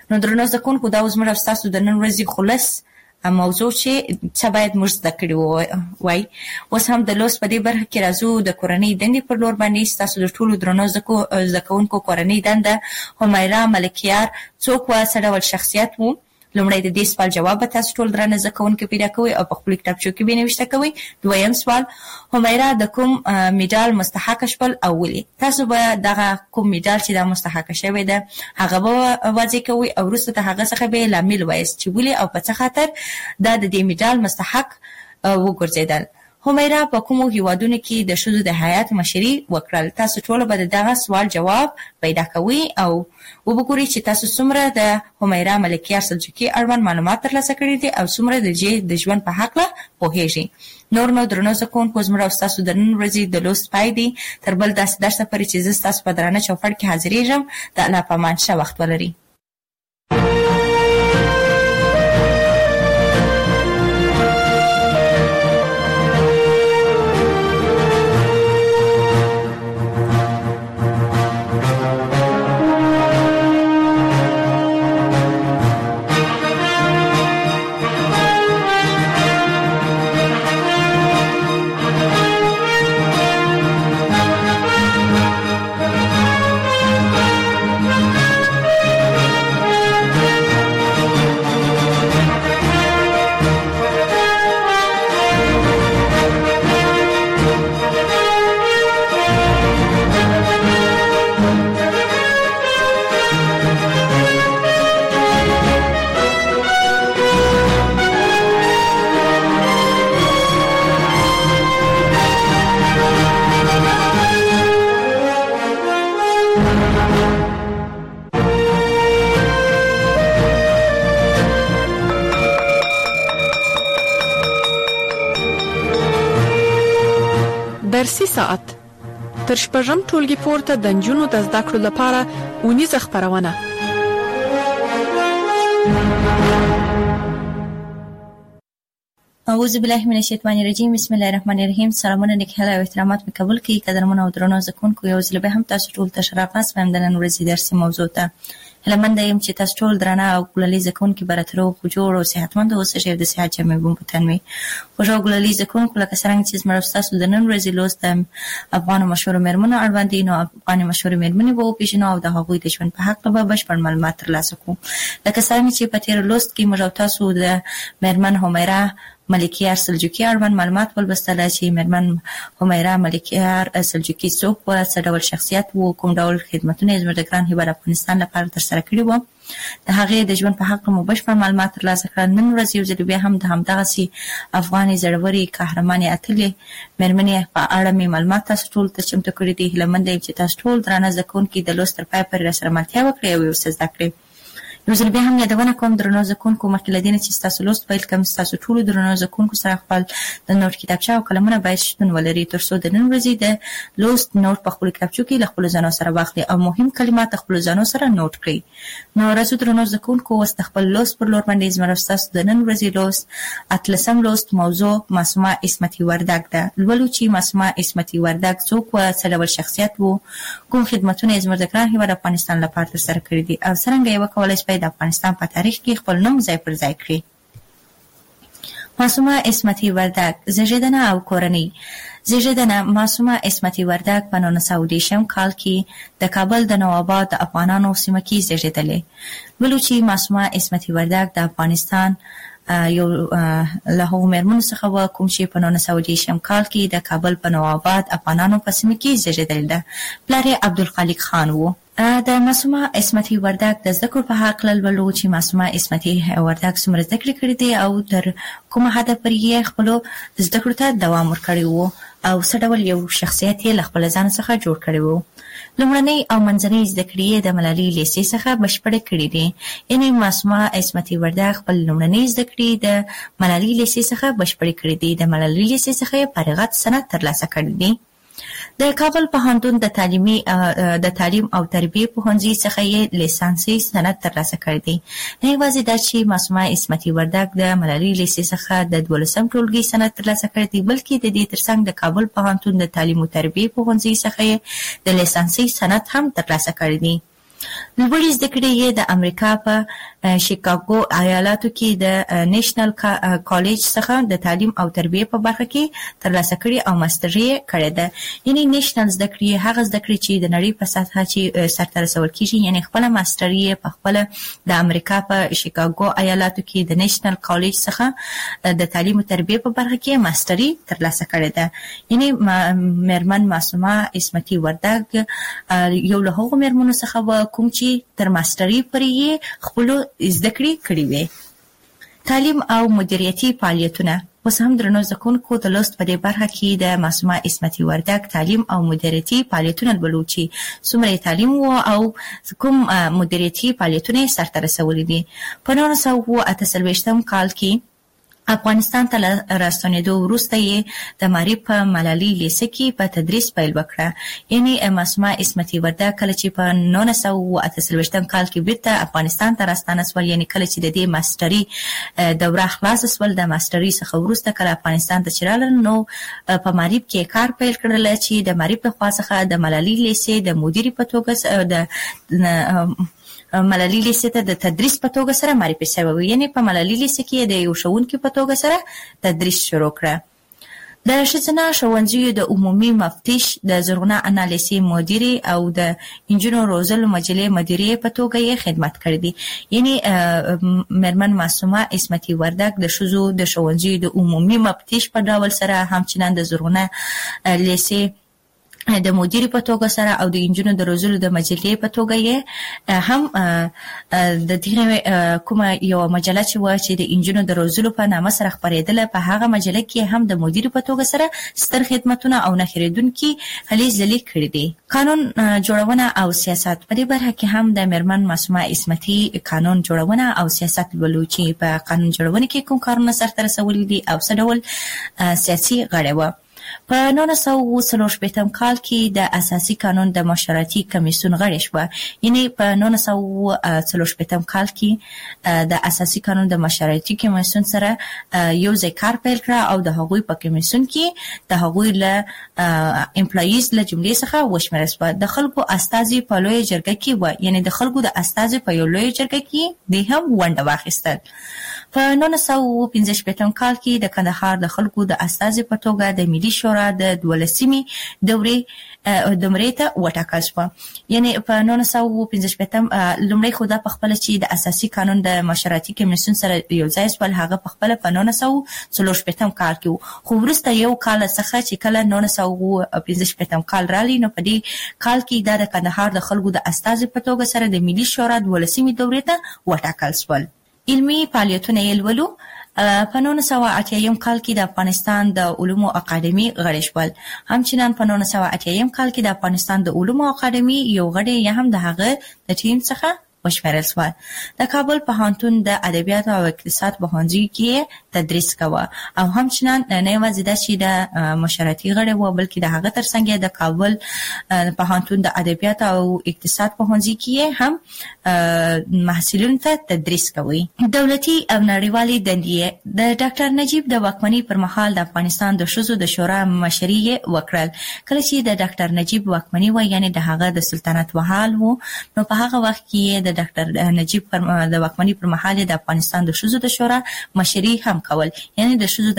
نو درنو زده کوونکو دا زموږ او ستاسو د نن ورځې خلاص موضوع چې څه باید موږ زده کړي وای. اوس هم د لوست په دې برخه کې راځو د کورنۍ دندې پر لور باندې. ستاسو د ټولو درنو زده کوونکو کورنۍ دنده همیرا ملکیار څوک وه، څه ډول شخصیت و؟ لومړی د دې سوال جواب به تاسو ټول درانه زده کوونکي پیدا کوئ او په خپلو کتابچو کې به یې نوشته کوئ. دویم سوال، همیرا د کوم میډال مستحقه شول او ولې؟ تاسو به دغه کوم میډال چې دا مستحقه شوی ده هغه به واضح کوئ او وروسته د هغه څخه به یې لامل وایاست چې ولې او په څه خاطر دا د دې میډال مستحق وګرځېدل. همیرا په کومو هیوادونو کې د ښځو د هیات مشري وکړل؟ تاسو ټول به د دغه سوال جواب پیدا کوئ او وګورئ چې تاسو څومره د همیرا ملکیار سلجوقي اړوند معلومات ترلاسه کړي دي او څومره د ژوند په هکله پوهیږئ. نور نو درنو زده کوونکو زموږ او ستاسو د نن ورځې د لوست پای دی. تر بل داسې درسه پورې چې زه ستاسو په درانه چوپړ کې حاضرېږم. د الله په امان ښه وخت ولرئ. درسي ساعت تر شپږم ټولګي پورته د نجونو د زده کړو لپاره اونیزه خپرونه. اعوذ بالله من الشیطان الرجیم. بسم الله الرحمن الرحیم. سلامونه نیکهیله او احترامات مې قبول کړئ. قدرمنو او درنو زده کوونکو، یو ځل به هم تاسو ټول ته ښه راغلاست وایم د نن ورځې درسي موضوع ته. هیله منده یم چې تاسو ټول درانه او ګلالي زده کوونکي به راته روغ جوړ او صحتمند اوسئ او د صحت جامې به مو په تن وي. خوږ او ګلالي زده کوونکو، لکه څرنګه چې زموږ او ستاسو د نن ورځې لوست د افغانو مشهورو مېرمنو اړوند دی، نو افغانې مشهورې مېرمنې به وپېژنو او د هغوی د ژوند په هکله به بشپړ معلومات ترلاسه کړو. لکه څرنګه چې په تېر لوست کې موږ او تاسو د مېرمن همیرا ملکیار سلجوقي اړوند معلومات ولوستله چې مېرمن همیرا ملکیار سلجوقي څوک وه، څه ډول شخصیت و، کوم ډول خدمتونه یې زموږ د ګران هېواد افغانستان لپاره ترسره کړي وو. د هغې د ژوند په هکله مو بشپړ معلومات ترلاسه کړل. نن ورځ یو ځل بیا هم د همدغسې افغانې زړورې قهرمانې اتلې مېرمنې په اړه مې معلومات تاسو ټولو ته چمتو کړي دي. هیله منده یم چې تاسو ټول درانه زده کوونکي د لوست تر پایه پورې راسره ملتیا وکړئ او یو څه زده کړئ. یو ځل بیا هم یادونه کوم درنو زده کوونکو، مخکې له دې نه چې ستاسو لوست پیل کړم، ستاسو ټولو درنو زده کوونکو سره خپل د نوټ کتابچه او قلمونه باید شتون ولري، تر څو د نن ورځې د لوست نوټ په خپلو کتابچو کې له خپلو ځانو سره واخلئ او مهم کلمات د خپلو ځانو سره نوټ کړئ. نو راځو درنو زده کوونکو، اوس د خپل لوست پر لور باندې زموږ او ستاسو د نن ورځې لوست 18 لوست موضوع معصومه عصمتي وردګ ده. لولو چې معصومه عصمتي وردګ څوک وه، څه ډول شخصیت و، کوم خدمتونه یې زموږ د ګران هېواد افغانستان لپاره ترسره کړي دي او څرنګه یې وکولی شئ د افغانستان په تاریخ کې خپل نوم ځای پر ځای کړي. معصومه عصمتي وردګ، زیږېدنه او کورنۍ. زیږېدنه: معصومه عصمتي وردګ په 1920 کال کې د کابل د نواباد د افغانانو سیمه کې زیږېدلې. ولو چې معصومه عصمتي وردګ د افغانستان یو له هغو مېرمنو څخه وه کوم چې په 1920 کال کې د کابل په نواباد افغانانو په سیمه کې زیږېدلې ده. پلار یې عبدالخالق خان و. د معصومه عصمتي وردګ د زده کړو په هکله لولو چې معصومه عصمتي وردګ څومره زده کړې کړې دي او تر کومه حده پورې یې خپلو زده کړو ته دوام ورکړی و او څه ډول یو شخصیت یې له خپله ځان څخه جوړ کړی و. لومړنۍ او منځنۍ زده کړې یې د ملالۍ لیسې څخه بشپړې کړې دي. یعنې معصومه عصمتي وردګ خپل لومړنۍ زده کړې د ملالۍ لیسې څخه بشپړې کړې دي. د ملالۍ لیسې څخه یې فارغت سند ترلاسه کړی دی. د کابل پوهنتون د تعلیم او تربیې پوهنځي څخه یې لیسانسي سند ترلاسه کړی دی. نه یوازې دا چې معصومه عصمتي وردګ د ملالۍ لیسې څخه د 12 ټولګي سند ترلاسه کړی دی، بلکې د دې ترڅنګ د کابل پوهنتون د تعلیم او تربیې پوهنځي څخه یې د لیسانسي سند هم ترلاسه کړی دی. لوړې زده کړې یې د امریکا په شیکاګو ایالاتو کې د نېشنل کالج څخه د تعلیم او تربیه په برخه کې ترلاسه کړې او ماستري یې کړې ده. یعنی نېشنل زده کړې هغه زده کړې چې د نړۍ په سطحه چې سرته رسول کیږي، یعنی خپل ماستري یې په خپل د امریکا په شیکاګو ایالاتو کې د نېشنل کالج څخه د تعلیم او تربیه په برخه کې ماستري ترلاسه کړې ده. یعنی مېرمن معصومه عصمتي وردګ یو له هغو مېرمنو څخه کوم چې تر ماستري پورې خپل زده کړې کړې وې. تعلیم او مدیریتي فعالیتونه. اوس هم درنو زده کوونکو د لوست په دې برخه کې د معصومه عصمتي وردګ تعلیم او مدیریتي فعالیتونه لولو چې څومره تعلیم و او کوم مدیریتي فعالیتونه سرته رسولي دي. په 1948 کال کې افغانستان ته راستنېدو وروسته یې د معارف په ملالي لیسه کې په تدریس پیل وکړه. یعنی معصومه عصمتي وردګ کله چې په 1948 کال کې بیرته افغانستان ته راستانه سول، یعنی کله چې د دې ماستري دوره خلاص سول، د ماستري څخه وروسته کله افغانستان ته چرال نو په معارف کې کار پیل کړل چې د معارف په خوا څخه د ملالي لیسه د مدیر په توګه د ملالي لیسه ته د تدریس په توګه سره معرفي شوی. یعنی په ملالي لیسه کې د یو ښوونکي په توګه سره تدریس شروع کړه. د ښځینه ښوونځیو د عمومي مفتش، د زرغونه انا لیسې مدیرې او د انجونو روزلو مجلې مدیرې په توګه یې خدمت کړی دی. یعنی مېرمن معصومه عصمتي وردګ د ښځو د ښوونځیو د عمومي مفتش په ډول سره همچنان د زرغونه لیسې د مدیر په توګه سره او د انجونو د روزلو د مجلې په توګه یې هم د دغه کومه یو مجله چې و چې د انجونو د روزلو په نامه سره خپرېدله، په هغه مجله کې هم د مدیر په توګه سره ستر خدمتونه او نه هېرېدونکي هلې ځلې کړي دي. قانون جوړونه او سیاست. په دې برخه کې هم د مېرمن معصومه عصمتي قانون جوړونه او سیاست لولو چې په قانون جوړونه کې کوم کارونه سرته رسولي دي او څه ډول سیاسي غړې وه. په 1940 کال کې د اساسي قانون د مشورتي کمیسیون غړې شوه. یعنی په 1940 کال کې د اساسي قانون د مشورتي کمیسیون سره یو ځای کار پیل کړ او د هغوی په کمیسیون کې د هغوی له امپلایز له جملې څخه وشمېرل شوه. د خلکو استازي په لویه جرګه کې و، یعنی د خلکو د استازي په یو لویه جرګه کې د هم ونډه واخیستل. په 1945 کال کې د کندهار د خلکو د استازي په توګه د ملي شورا د 12مې دورې ته وټاکل شوه. یعنی په 1945 لومړی خو دا په خپله چې د اساسي قانون د مشورتي کمیسیون سره یو ځای شول، هغه په خپله په 1940 کال کې و. خو وروسته یو کال څخه چې کله 1945 کال رالی، نو په دې کال کې دا د کندهار د خلکو د استازي په توګه سره د ملي شورا 12مې دورې ته وټاکل شول. علمي فعالیتونه یې لولو. په 1980 کال کې د افغانستان د علومو اکاډمي غړي شول. همچنان په 1980 کال کې د افغانستان د علومو اکاډمي یو غړی یا هم د هغه د ټیم څخه وشمېرل شول. د کابل پوهنتون د ادبیاتو او اقتصاد پوهنځي کې تدریس کوه او همچنان نه یوازې دا چې د مشورتي غړی و، بلکې د هغه ترڅنګ د کابل پوهنتون د ادبیاتو او اقتصاد پوهنځي کې هم محصلینو ته تدریس کوي. دولتي او نړیوالې دندې. د ډاکټر نجیب د واکمنۍ پر مهال د افغانستان د ښځو د شورا مشري وکړل. کله چې د ډاکټر نجیب واکمنۍ و، یعنی د هغه د سلطنت وحال و، نو په هغه وخت کې د ډاکټر نجیب د واکمنۍ پر مهال د افغانستان د ښځو د شورا مشري هم کول، یعنی د ښځو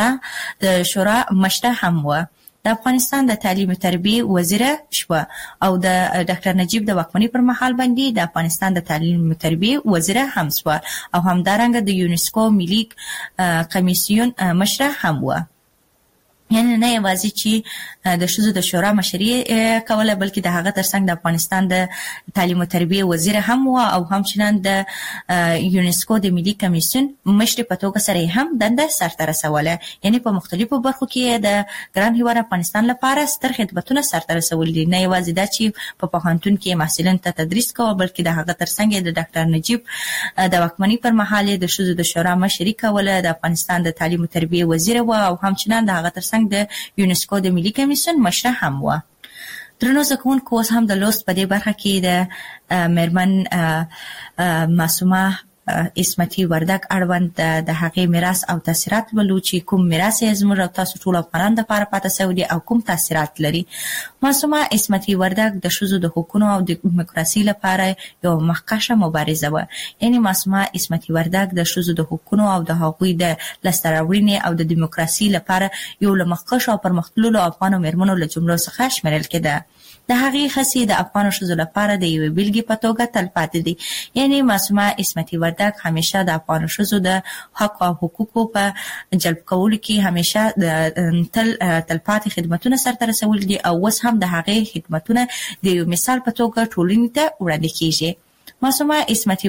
د شورا مشره هم و. د افغانستان د تعلیم او تربیه وزیره شوه او د ډاکټر نجیب د واکمنۍ پر مهال باندې د افغانستان د تعلیم او تربیه وزیره هم شوه او همدارنګه د یونسکو ملي کمیسیون مشره هم و. یعنی نه یوازې چې د ښځو د شورا مشري کوله، بلکې د هغه ترڅنګ د افغانستان د تعلیم او تربیه وزیر هم و او همچنان د یونسکو د ملي کمیسیون مشر په توګه سره هم دنده سرته رسوله. یعنی په مختلفو برخو کې د ګران هیواد افغانستان لپاره ستر خدمتونه سرته رسولي دي. نه یوازې دا چې په پوهنتون کې محصلینو ته تدریس کوه، بلکې د هغه ترڅنګ د ډاکټر نجیب د واکمنۍ پر مهال د ښځو د شورا مشري کوله، د افغانستان د تعلیم او تربیه وزیر و او همچنان د هغه ترڅنګ د یونسکو د ملي کمیسیون مشره هم و. درنو زده کوونکو، اوس هم د لوست په دې برخه کې د مېرمن معصومه اسمتي وردګ اړوند د هغې میراث او تاثیرات ولو چې کوم میراث یې زموږ او تاسو ټول افغانانو لپاره پاتې شوی دی او کوم تاثیرات لري. معصومه اسمتي وردګ د ښځو د حقوقو او د دیموکراسي لپاره یو مخکښه مبارزه و. یعنی معصومه اسمتي وردګ د ښځو د حقوقو او د هغوی د لاسته راوړنې او د دیموکراسي لپاره یو له مخکښو او پرمختللو افغانو میرمنو له جملو څخه شمیرل کېده. د هغې هڅې د افغانو ښځو لپاره د یوې بېلګې په توګه تلپاتې دي. یعنی معصومه اسمتي وردګ همیشه د افغانو ښځو د حق او حقوقو په جلب کولو کې همیشه تلپاتې خدمتونه سرته رسولي دي او اوس هم د هغې خدمتونه د یو مثال په توګه ټولنې ته وړاندې کیږي. معصومه اسمتي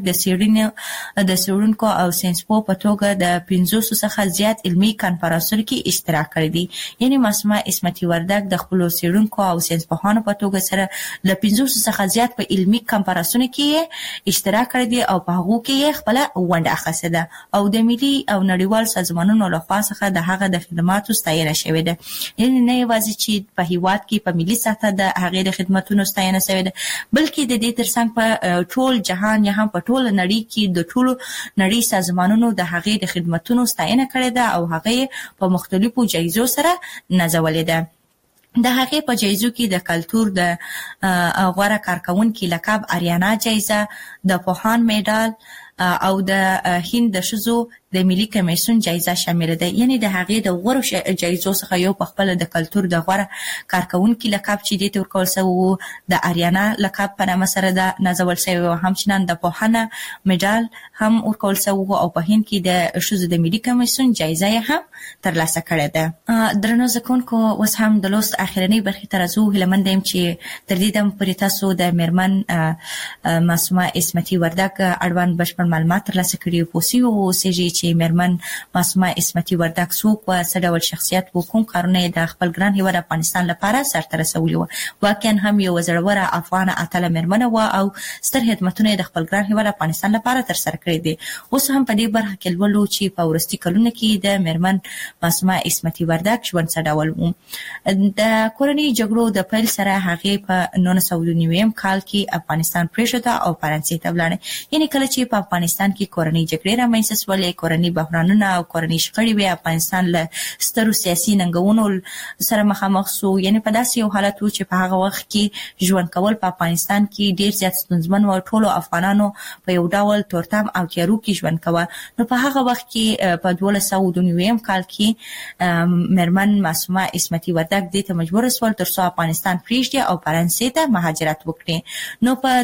وردګ د څېړونکو او ساینسپوه په توګه د 500 څخه زیات علمي کنفرانسونو کې اشتراک کړی دی. یعنی معصومه اسمتي وردګ د خپلو څېړونکو او ساینسپوهانو په توګه سره له 500 څخه زیات په علمي کنفرانسونو کې اشتراک کړی دی او په هغو کې یې خپله ونډه اخیستې ده او د ملي او نړیوال سازمانونو لخوا څخه د هغه د خدماتو ستاینه شوې ده. یعنی نه یوازې چې په هیواد کې په ملي سطحه د هغې د خدماتونو ستاینه شوې ده بلکې د دې ترڅنګ په ټول جهان یا هم په ټول نړۍ کې د ټولو نړۍ سازمانونو د هغې د خدمتونو ستاینه کړې ده او هغې په مختلفو جایزو سره نازولې ده. د هغې په جایزو کې د کلتور د غوره کارکونکي لقب آریانا جایزه، د پوهان میډال او د هند د ښځو د ملي کمیسیون جایزه شامل ده. یعنی د هغې د غوره جایزو څخه یو په خپله د کلتور د غوره کارکونکي لقب چې دې ته ورکول شوی و د آریانا لقب په نامه سره ده نازول شوی و. همچنان د پوهنه میډال هم ورکول شوی و او په هند کې د ښځو د ملي کمیسیون جایزه یې هم ترلاسه کړې ده. درنو زده کوونکو اوس هم د لوست اخرنۍ برخې ته راځو. هیله یم چې تر دې دمه پورې تاسو د میرمن معصومه اسمتي وردګ اړوند بشپړ معلومات ترلاسه کړي پوه شوي اوسېږئ چې میرمن معصومه اسمتي وردګ څوک وه، څه ډول شخصیت و، کوم کارونه یې د خپل ګران هیواد افغانستان لپاره سرته رسولي وه. واقعا هم یوه زړوره افغانه اتله میرمنه وه او ستر خدمتونه یې د خپل ګران هیواد افغانستان لپاره ترسره کړي دي. اوس هم په دې برخه کې لولو چې په وروستي کلونو کې د میرمن معصومه اسمتي وردګ ژوند څه ډول و. د کورنۍ جګړو د پیل سره هغې په 1990 کال کې افغانستان پرېښوده او فرانسې ته ولاړه. یعنې کله چې په افغانستان کې کورنۍ جګړې رامنځته شولې، کورنۍ بحرانونه او کورنۍ شخړې وې، افغانستان له سترو سیاسي ننګونو سره مخامخ شو. یعنې په داسې یو حالت و چې په هغه وخت کې ژوند کول په افغانستان کې ډېر زیات ستونزمن و. ټولو افغانانو په یو ډول تورتم او تیارو کې ژوند کوه. نو په هغه وخت کې په 1292 کال کې میرمن معصومه اسمتي وردګ دې ته مجبوره شول تر څو افغانستان پرېږدي او فرانسې ته مهاجرت وکړي. نو په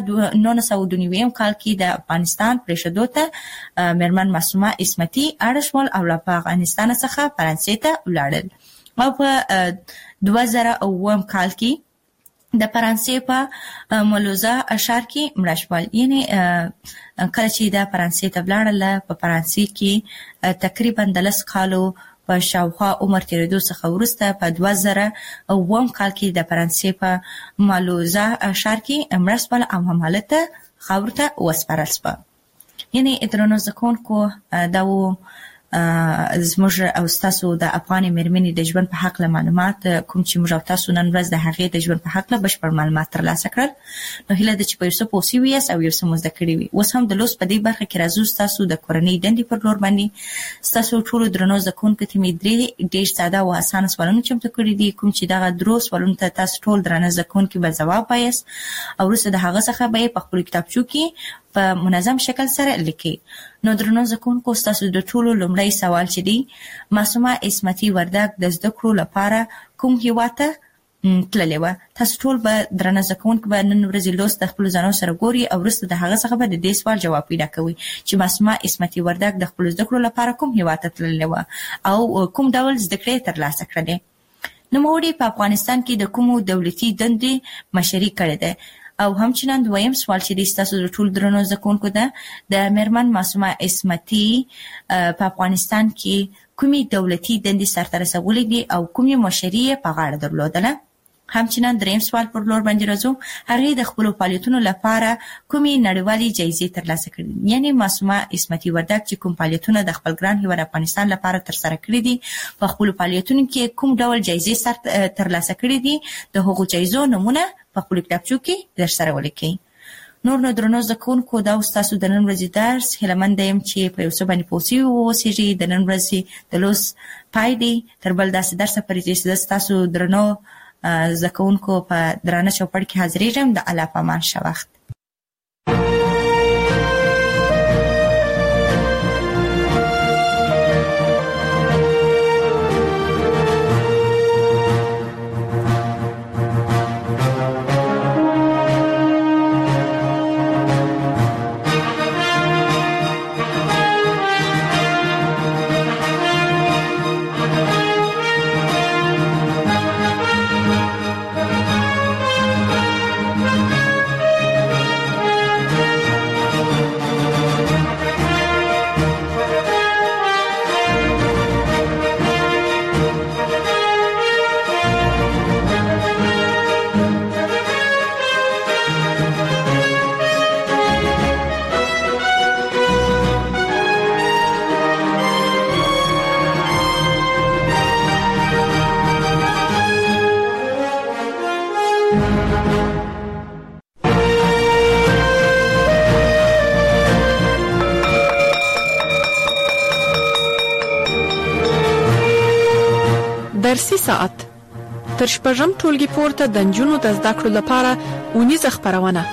1992 کال کې د افغانستان پرېښودو ته میرمن معصومه اسمتي اړ شول او له افغانستان څخه فرانسې ته ولاړل او په 2009 کال کې د فرانسې په مولوزه ښار کې مړه شول. یعنې کله چې د فرانسې ته ولاړله په فرانسې کې تقریبا د 10 کالو په شاوخوا عمر تېرېدو څخه وروسته په 2009 کال کې د فرانسې په مولوزه ښار کې مړه شول او همالته خاورو ته وسپارل شوه. یعنې درنو زده کوونکو دا و زموږ او ستاسو د افغانې میرمنې د ژوند په هکله معلومات کوم چې موږ او تاسو نن ورځ د هغې د ژوند په هکله بشپړ معلومات ترلاسه کړل. نو هیله ده چې په یو څه پوه شوي یاست او یو څه مو زده کړي وي. اوس هم د لوست په دې برخه کې راځو ستاسو د کورنۍ دندې پر لور باندې. ستاسو ټولو درنو زده کوونکو ته مې ډېر ساده او اسانه سوالونه چمتو کړي دي کوم چې دغه درو سوالونو ته تاسو ټول درانه زده کوونکي به ځواب وایاست او وروسته د هغه څخه به یې په خپلو کتابچو کې په منظم شکل سره لیکي. نو درنو زده کوونکو ستاسو د ټولو لومړی سوال چې دی معصومه اسمتي وردګ د زده کړو لپاره کوم هیواد ته تللې وه؟ تاسو ټول به درنه زده کوونکي به نن ورځې لوست د خپلو ځانو سره ګوري او وروسته د هغه څخه به د دې سوال جواب پیدا کوئ چې معصومه اسمتي وردګ د خپلو زده کړو لپاره کوم هیواد ته تللې وه او کوم ډول زده کړې یې ترلاسه کړلې. نوموړې په افغانستان کې د کومو دولتي دندې مشري کړې ده؟ او همچنان دویم سوال چې دی ستاسو د ټول درنو زده کوونکو ده د میرمن معصومه اسمتي په افغانستان کې کومې دولتي دندې سرته رسولې دي او کومې مشري یې په غاړه درلودله؟ همچنان دریم سوال پر لور باندې راځو. هغې د خپلو فعالیتونو لپاره کومې نړیوالې جایزې ترلاسه کړي؟ یعنې معصومه اسمتي وردګ چې کوم فعالیتونه د خپل ګران هیواد افغانستان لپاره ترسره کړي دي په خپلو فعالیتونو کې کوم ډول جایزې ترلاسه کړي دي د هغو جایزو نومونه په خپلو کتابچو کې درسره ولیکئ. نور نو درنو زده کوونکو دا ستاسو د نن ورځې درس. هیله مند یم چې په یو څه باندې پوه سوي واوسېږئ. د نن ورځې د لوست پای دی. تر بل داسې درسه پورې چې زه ستاسو درنو زده کوونکو په درانه چوپړ کې حاضرېږم. د الله په امان ښه وخت. درسي ساعت تر شپږم ټولګي پورته د نجونو د زده کړو لپاره اونیزه خپرونه.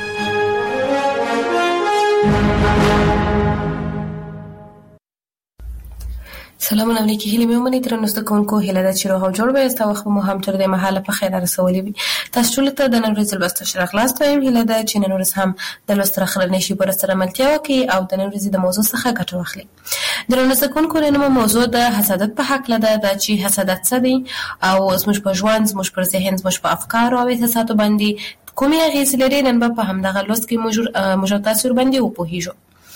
سلام علیکم. هیله مې ومنئ درنو زده کوونکو. هیله ده چې روغ او جوړ به تاسو خو مو هم تر دې مهاله په خیر رسولې وي. تاسو ټول ته د نن ورځې لوست شرح خلاص وایم. هیله ده چې نن ورځ هم د لوست راخلنې شي پر سره ملتیا وکړي او د نن ورځې د موضوع څخه ګټه واخلي. درنو زده کوونکو نن موضوع د حسادت په حق لده دا چې حسادت څه دی او زموږ په ژوند، زموږ پر ذهن، زموږ په افکارو او احساساتو باندې کومې اغېزې لري. نن به په همدغه لوست کې موږ تاسو باندې وپوهیږو.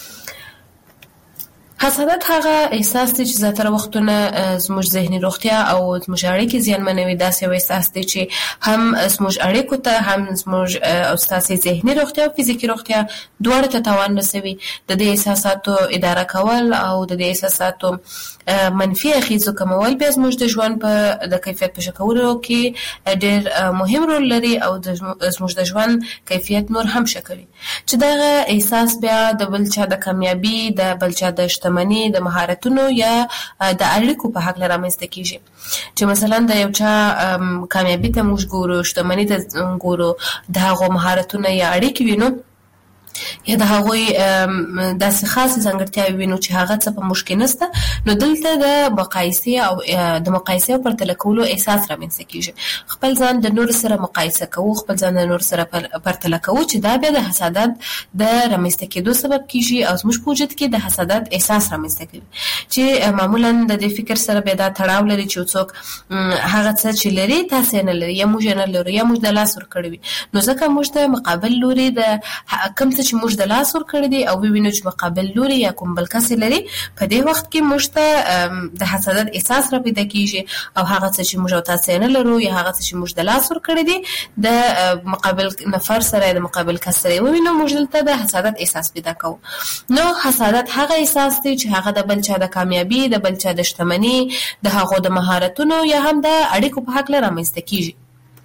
حسادت هغه احساس دی چې زیاتره وختونه زموږ ذهني روغتیا او زموږ اړیکې زیانمنوي. داسې یو احساس دی چې هم زموږ اړیکو ته، هم زموږ او ستاسې ذهني روغتیا او فزیکي روغتیا دواړو ته تاوان رسوي. د دې احساساتو اداره کول او د دې احساساتو منفي اغېزو کمول بیا زموږ د ژوند په د کیفیت په ښه کولو کې ډېر مهم رول لري او زموږ د ژوند کیفیت نور هم ښه کوي. چې دغه احساس بیا د بل چا د کامیابي، د بل چا د شتمني، د مهارتونو یا د اړیکو په حق رامنځته کیږي. چې مثلا د یو چا کامیابي ته موږ ګورو، شتمني ته ګورو، د هغو مهارتونه یا اړیکې وینو یا د هغوی داسې خاصې ځانګړتیاوې وینو چې هغه څه په موږ کې نشته، نو دلته د مقایسې او پرتله کولو احساس رامنځته کیږي. خپل ځان د نورو سره مقایسه کوو، خپل ځان د نورو سره پرتله کوو چې دا بیا د حسادت د رامنځته کېدو سبب کیږي او زموږ په وجود کې د حسادت احساس رامنځته کوي. چې معمولا د دې فکر سره بیا دا تړاو لري چې څوک هغه څه چې لري تاسې نه لري یا موږ نه لرو یا موږ د لاس ورکړی وي. نو ځکه موږ د مقابل لوري د کوم څه چې موږ د لاس ورکړی دي او وینو چې مقابل لوري یا کوم بل کس لري، په دې وخت کې موږ ته د حسادت احساس را پیدا کیږي او هغه څه چې موږ تاسو نه لرو یا هغه څه چې موږ د لاس ورکړی دي د مقابل نفر سره، د مقابل کس سره وینو، موږ دلته د حسادت احساس پیدا کوو. نو حسادت هغه احساس دی چې هغه د بل چا د کامیابی، د بل چا د شتمنی، د هغو د مهارتونو یا هم د اړیکو په حق رامنځته کیږي.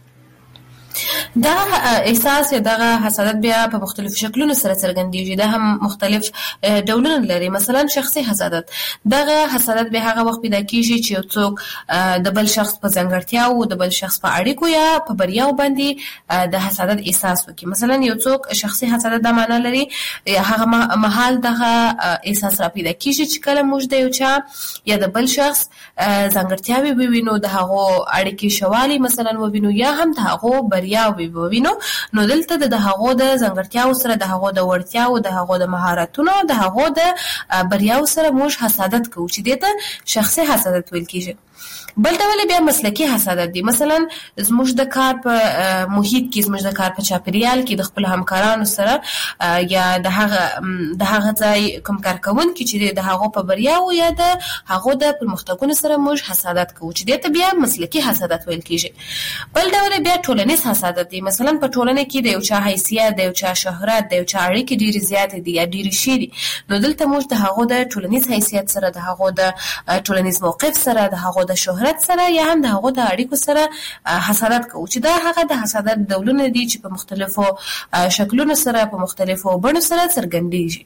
دا احساس یا دغه حسادت بیا په مختلفو شکلونو سره څرګندېږي. دا هم مختلف ډولونه لري. مثلا شخصي حسادت، دغه حسادت به هغه وخت پیدا کیږي چې یو څوک د بل شخص په ځانګړتیاو، د بل شخص په اړیکو یا په بریاو باندې د حسادت احساس وکړي. مثلا یو څوک شخصي حسادت دا معنی لري هغه مهال دغه احساس را پیدا کیږي چې کله موږ د یو چا یا د بل شخص ځانګړتیاوې ووینو، د هغو اړیکې شوالی مثلا ووینو یا هم د هغو یا وینو، نو دلته د هغو د ځانګړتیاو سره، د هغو د وړتیاو، د هغو د مهارتونو، د هغو د بریاو سره موږ حسادت کوو چې دې ته شخصي حسادت ویل کیږي. بل ډول بیا مسلکی حسادت دی. مثلا زموږ د کار په محیط کې، زموږ د کار په چاپیریال کې د خپل همکارانو سره یا د هغه ځای کوم کارکوونکي چې د هغو په بریاو یا د هغو د پرمختګونو سره موږ حسادت کوو چې دې ته بیا مسلکی حسادت ویل کیږي. بل ډول بیا ټولنیز حسادت دی. مثلا په ټولنه کې د یو چا حیثیت، د یو چا شهرت، د یو چا اړیکې ډېرې زیاتې دي یا ډېرې ښې دي، نو دلته موږ د هغو د ټولنیز حیثیت سره، د هغو د ټولنیز موقف سره، د هغو د شهرت سره یا هم د هغو د اړیکو سره حسادت کوو، چې دا هغه د حسادت ډولونه دي چې په مختلفو شکلونو سره په مختلفو بڼو سره څرګندېږي.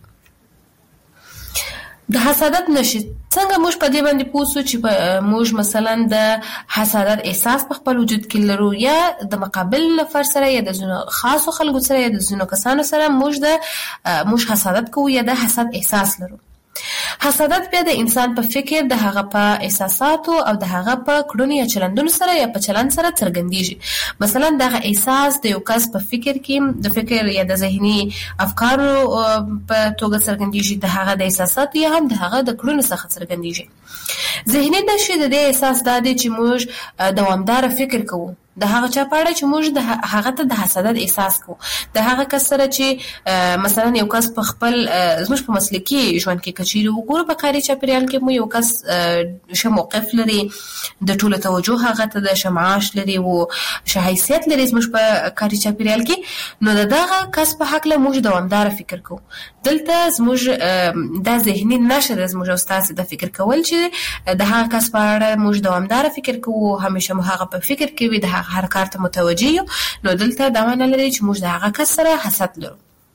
د حسادت نښې څنګه موږ په دې باندې پوه سو چې موږ مثلا د حسادت احساس په خپل وجود کې لرو یا د مقابل نفر سره یا د ځینو خاصو خلکو سره یا د ځینو کسانو سره موږ حسادت کوو یا د حسد احساس لرو. حسادت بیا د انسان په فکر، د هغه په احساساتو او د هغه په کړنو یا چلندونو سره یا په چلند سره څرګندېږي. مثلا دغه احساس د یو کس په فکر کې د فکر یا د ذهني افکارو په توګه څرګندېږي، د هغه د احساساتو یا هم د هغه د کړنو څخه څرګندېږي. ذهني نښې د دې احساس دا دی چې موږ دوامداره فکر کوو د هغه چا په اړه چې موږ د هغه ته د حسادت احساس کوو، د هغه کس سره چې مثلا یو کس په خپل زموږ په مسلکي ژوند کې کچېرې وګورو، په کاري چاپېریال کې مو یو کس ښه موقف لري، د ټولو توجه هغه ته د ښه معاش لري او ښه حیثیت لري زموږ په کاري چاپېریال کې، نو د دغه کس په هکله موږ دوامداره فکر کوو. دلته زموږ دا ذهني نښه ده زموږ او ستاسې د فکر کول چې د هغه کس په اړه موږ دوامداره فکر کوو، همیشه مو هغه په فکر کې وي، د هغه هر کار ته متوجه یو. نو دلته دا معنی لري چې موږ د هغه کس سره حسد لرو.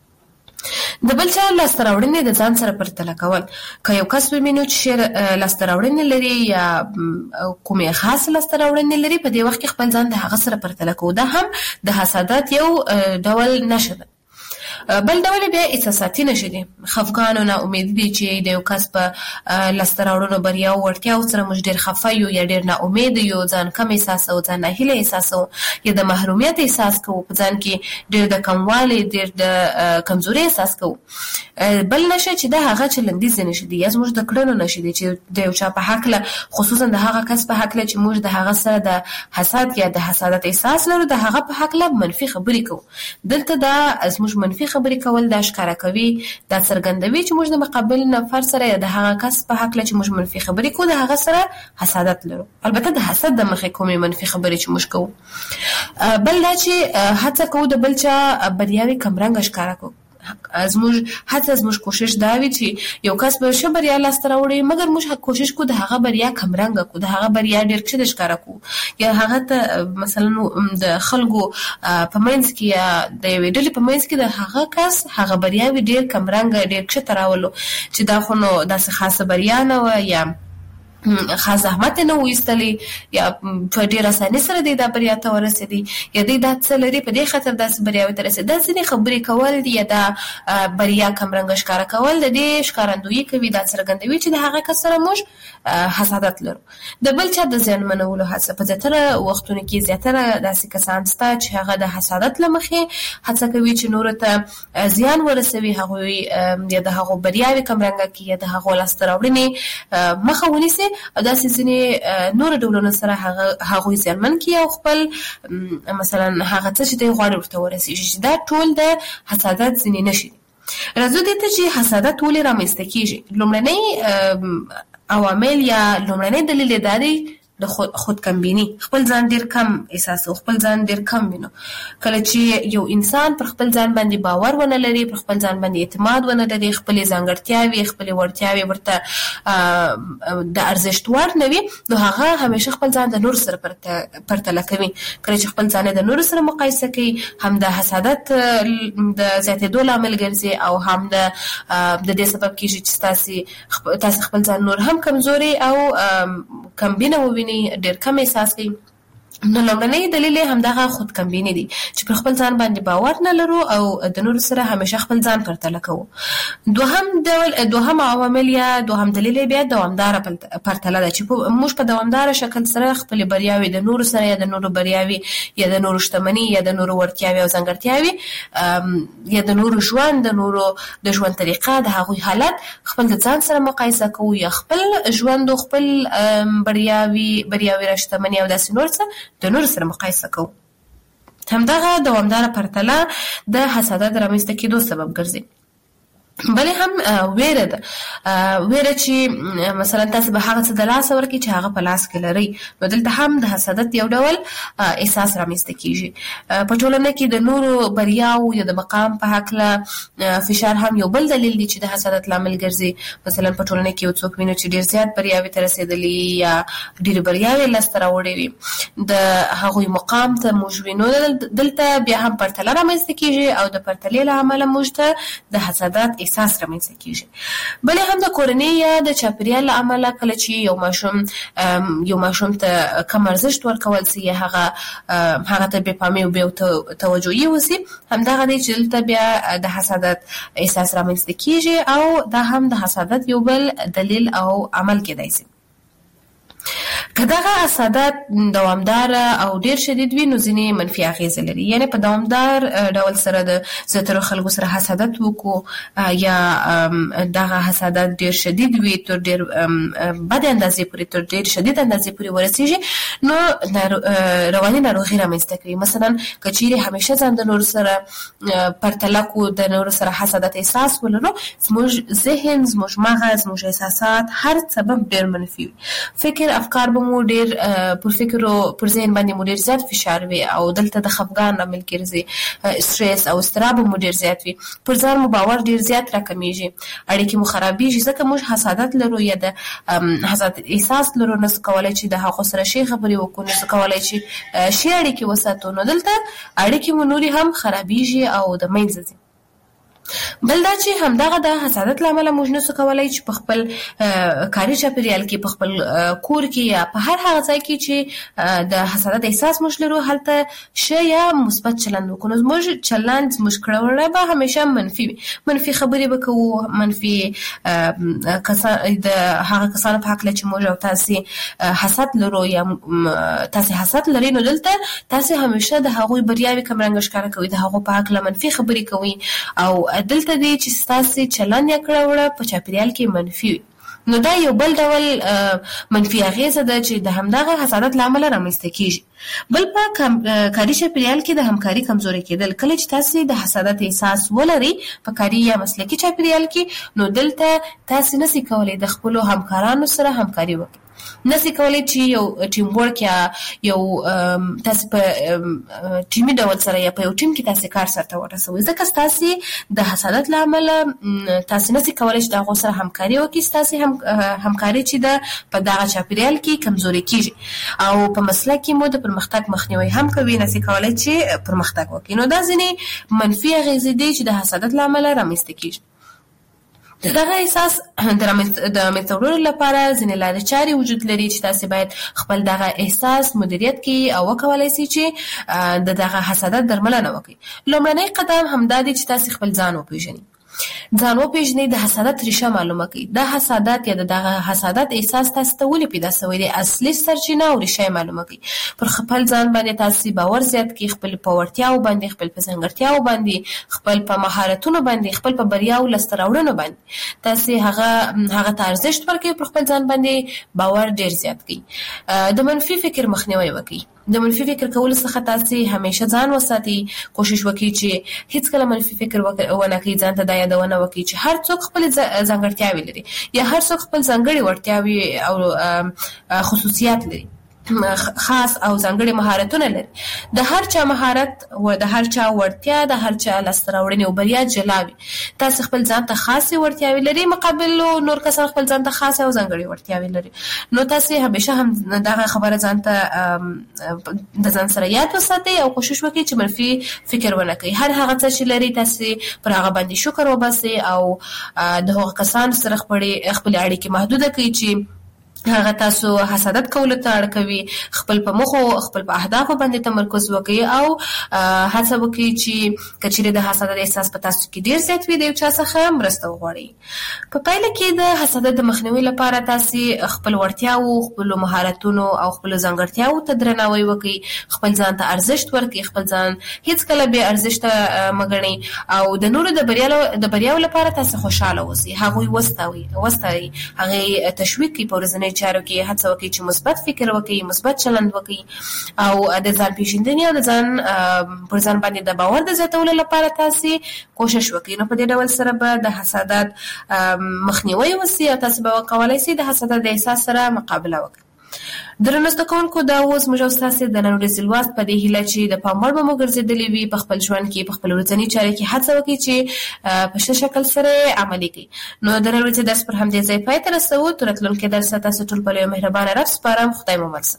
د بل چا لاسته راوړنې د ځان سره پرتله کول، که یو کس ومینو چې لاسته راوړنې لري یا کومې خاص لاسته راوړنې لري، په دې وخت کې خپل ځان د هغه سره پرتله کوو. دا هم د حسادت یو ډول نښه ده. بل ډول بیا احساساتي نښې دي، خفګان او ناامیدي دي چې د یو کس په لاسته راوړنو بریاو وړتیاو سره موږ ډېر خفه یو یا ډېر ناامید یو، ځان کم احساسوو، ځان ناهیله احساسوو یا د محرومیت احساس کوو، په ځان کې ډېر د کموالي ډېر د کمزوري احساس کوو. بل نښه چې دا هغه چلندیزې نښې دي یا زموږ د کړنو نښې دي چې د یو چا په هکله، خصوصا د هغه کس په هکله چې موږ د هغه سره د حسد یا د حسادت احساس لرو، د هغه په هکله منفي خبرې کوو. دلته دا زموږ منفي خبرې کول دا ښکاره کوي، دا څرګندوي چې موږ د مقابل نفر سره یا د هغه کس په هکله چې موږ منفي خبرې کوو د هغه سره حسادت لرو. البته د حسد د مخې کومې منفي خبرې چې موږ کوو. بل دا چې هڅه کوو د بل چا بریاوې کمرنګه ښکاره کوو. زموږ کوشش دا وي چې یو کس به ښه بریا لاسته راوړي، مګر موږ کوشش کوو د هغه بریا کمرنګه کوو، د هغه بریا ډېر ښه ښکاره کوو، یا هغه ته مثلا د خلکو په منځ کې یا د یوې ډلې په منځ کې د هغه کس هغه بریاوې ډېر کمرنګه ډېر ښه راولو چې دا خو نو داسې خاصه بریا نه وه یا خاص زحمت نه وایستلی یا په ډېر اسانۍ سره دی دا بریا ته ورسېدی یا دی دا څه لري په دې خاطر داسې بریاوې ته رسېدي. دا ځینې خبرې کول دي یا دا بریا کمرنګه ښکاره کول د دې ښکارندویي کوي، دا څرګندوي چې د هغه کس سره موږ حسادت لرو. د بل چا د زیانمنولو هڅه، په زیاتره وختونو کې زیاتره داسې کسان شته چې هغه د حسادت له مخې هڅه کوي چې نورو ته زیان ورسوي، هغوی یا د هغو بریاوې کمرنګه کړي یا د هغو لاسته راوړنې مخه ونیسي او داسې ځینې نور ډولونه سره هغوی زیانمن کړي او خپل مثلا هغه څه چې دوی غواړي ورته ورسېږي. دا ټول د حسادت ځینې نښې دي. راځو دې ته چې حسادت ولې رامنځته کېږي. لومړنی عوامل یا لومړنی دلیل دا دی د خودکمبیني، خپل ځان ډېر کم احساسو، خپل ځان ډېر کم وینو. کله چې یو انسان پر خپل ځان باندې باور ونه لري، پر خپل ځان باندې اعتماد ونه لري، خپلې ځانګړتیاوې خپلې وړتیاوې ورته د ارزښت وړ نه وي، نو هغه همیشه خپل ځان د نورو سره پرتله کوي. کله چې خپل ځان د نورو سره مقایسه کوي، هم د حسادت د زیاتېدو لامل ګرځي او هم د دې سبب کېږي چې تاسې خپل ځان نور هم کمزوري او کمبینه وویني، ډېر کم احساس کوي. نو لومړنی دلیل هم دغه خودکمبیني دی چې پر خپل ځان باندې باور نه لرو او د نورو سره همیشه خپل ځان پرتله کوو. دوهم عوامل یا دوهم دلیل بیا دوامداره پرتله ده چې موږ په دوامداره شکل سره خپل بریاوې د نورو سره یا د نورو بریاوې یا د نورو شتمنۍ یا د نورو وړتیاوې او ځانګړتیاوې یا د نورو ژوند، د نورو د ژوند طریقه، د هغوی حالت خپل د ځان سره مقایسه کوو یا خپل ژوند او خپل بریاوې را شتمنۍ او داسې نور څه د نورو سره مقایسه کوو. همدغه دوامداره پرتله د حسادت رامنځته کېدو سبب ګرځي. بلې هم ویره ده، ویره چې مثلا تاسو به هغه څه د لاسه ورکړئ چې هغه په لاس کې لرئ. نو دلته هم د حسادت یو ډول احساس رامنځته کیږي. په ټولنه کې د نورو بریاو یا د مقام په هکله فشار هم یو بل دلیل دی چې د حسادت لامل ګرځي. مثلا په ټولنه کې یو څوک ویني چې ډیر زیات بریاوې ته رسېدلي یا ډیر بریاوې لاسته راوړې وي، د هغوی مقام ته موږ وینو دلته بیا هم پرتله رامنځته کیږي او د پرتلې له امله موږ ته د حسادت احساس رامنځته کیږي. بلې هم د کورنۍ یا د چاپیریال له امله کله چې یو ماشوم ته کم ارزښت ورکول سي یا هغه ته بې پامي او بې توجهي وسي، همدغه دی چې دلته بیا د حسادت احساس رامنځته کیږي او دا هم د حسادت یو بل دلیل او عمل کېدای سي. که دغه حسادت دوامدار او ډیر شدید وي نو ځینې منفي اغیزې لري. یعنی په دوامدار ډول سره د زیاترو خلکو سره حسادت وکړو یا دغه حسادت ډیر شدید وي تر ډیر بد اندازې پورې، تر ډیر شدید اندازې پورې ورسیږي، نو رواني ناروغي رامنځته کوي. مثلا که چیرې همیشه ځان د نورو سره پرتله کو، د نورو سره حسادت احساس ولرو، زموږ ذهن، زموږ مغز، زموږ احساسات هر سبب ډیر منفي وي. فکر افکار به مو ډیر پر فکر او پر ذهن باندې مو ډیر زیات فشار وي او دلته د خفګان عامل ګرځي، استرس او اضطراب مو ډیر زیات وي، پر ځان مو باور ډیر زیات راکمیږي، اړیکې مو خرابېږي. ځکه موږ حسادت لرو یا د حسادت احساس لرو، نو څه کولی چې د هغو سره ښې خبرې وکړو، نو څه کولی چې ښې اړیکې وساتو، نو دلته اړیکې مو نورې هم خرابېږي او د منځه ځي. بل دا چې همدغه د حسادت له امله موږ نشو کولی چې په خپل کاري چاپیریال کې، په خپل کور کې یا په هر هغه ځای کې چې د حسادت احساس موږ لرو هلته ښه یا مثبت چلند وکړو. نو زموږ چلند، زموږ کړنه به همیشه منفي وي، منفي خبرې به کوو، منفي د هغه کسانو په هکله چې موږ او تاسې حسد لرو یا تاسې حسد لرئ، نو دلته تاسې همیشه د هغوی بریاوې کمرنګه ښکاره کوئ، د هغو په هکله منفي خبرې کوئ او دلته دی چې ستاسې چلند یا کړه په چاپیریال کې منفي وي. نو دا یو بل ډول منفي اغیزه ده چې د همدغه حسادت له امله رامنځته کیږي. بل په کاري چاپیریال کې د همکاري کمزوري کېدل. کله چې تاسې د حسادت احساس ولرئ په کاري یا مسلکي چاپیریال کې، نو دلته تاسې نشئ کولی د خپلو همکارانو سره همکاري وکړئ، نشئ کولی چې یو ټیم ورک یا یو تاسې په ټیمي ډول سره یا په یو ټیم کې تاسې کار سرته ورسوئ، ځکه ستاسې د حسادت له امله تاسې نشئ کولی چې د هغو سره همکاري وکړئ، ستاسې همکاري چې ده په دغه چاپیریال کې کمزوري کیږي او په مسلک کې مو د پرمختګ مخنیوی هم کوي، نشئ کولی چې پرمختګ وکړئ. نو دا ځینې منفي اغیزې دي چې د حسادت له امله رامنځته کیږي. دغه احساس د منځته وړلو لپاره ځینې لارې چارې وجود لري چې تاسې باید خپل دغه احساس مدیریت کړئ او وکولی سئ چې د دغه حسادت درملنه وکړئ. لومړنی قدم همدا دی چې تاسې خپل ځان وپېژنئ. ځان وپېژنئ، د حسادت ریښه معلومه کړئ. دا حسادت یا دغه حسادت احساس تاسې ته ولې پیدا شوی دی، اصلي سرچینه او ریښه یې معلومه کړئ. پر خپل ځان باندې تاسې باور زیات کړئ، خپل په وړتیاو باندې، خپل په ځانګړتیاو باندې، خپل په مهارتونو باندې، خپل په بریاو لاسته راوړنو باندې تاسې هغه ته ارزښت ورکړئ، پر خپل ځان باندې باور ډېر زیات کړئ. د منفي فکر مخنیوی وکړئ. د منفي فکر کولو څخه تاسې همیشه ځان وساتئ. کوشش وکړئ چې هیڅکله منفي فکر ونه کړئ، ځان ته دا یادونه وکړئ چې هر څوک خپل ځانګړتیاوې لري یا هر څوک خپل ځانګړې وړتیاوې او خصوصیات لري، خاص او ځانګړي مهارتونه لري. د هر چا مهارت او د هر چا وړتیا، د هر چا لاسته راوړنې او بریا جلا وي. تاسې خپل ځان ته خاصې وړتیاوې لري، مقابل نور کسان خپل ځان ته خاصې او ځانګړي وړتیاوې لري. نو تاسې همیشه هم دغه خبره ځان ته د ځان سره یاد وساتئ او کوشش وکړئ چې منفي فکر ونه کړئ. هر هغه څه چې لري تاسې پر هغه باندې شکر وباسئ او د هغو کسانو سره خپلې اړیکې محدوده کړئ چې هغه تاسو حسادت کولو ته اړ کوي. خپل په موخو، خپل په اهدافو باندې تمرکز وکړئ او هڅه وکړئ چې که چیرې د حسادت احساس په تاسو کې ډېر زیات وي، د یو چا څخه مرسته وغواړئ. په پایله کې د حسادت د مخنیوي لپاره تاسې خپل وړتیاو، خپلو مهارتونو او خپلو ځانګړتیاو ته درناوی وکړئ. خپل ځان ته ارزښت ورکړئ، خپل ځان هیڅکله بې ارزښته مه ګڼئ او د نورو د بریاو لپاره تاسې خوشحاله اوسئ، هغوی وستایئ، هغې تشویق کړئ په ورځني چارو کې هڅه وکړئ چې مثبت فکر وکړئ، مثبت چلند وکړئ او د ځان پیژندنې او د ځان پر ځان باندې د باور د زیاتولو لپاره تاسو کوشش وکړئ. نو په دې ډول سره به د حسادت مخنیوي وشي او تاسو به وکولای شئ د حسادت د احساس سره مقابله وکړئ. درنو زده کوونکو، دا اوس موږ او ستاسو د نن ورځې لوست په دې هیله چې د پام وړ به مو ګرځېدلې وي په خپل ژوند کې، په خپل ورځني چارو کې هڅه وکړئ چې په ښه شکل سره عملي کړئ. نو د نن ورځې درس پر همدې ځای پای ته رسوو. تر راتلونکي درسه تاسو ټول په یو مهربانه رب سپارم. خدای مو مل شه.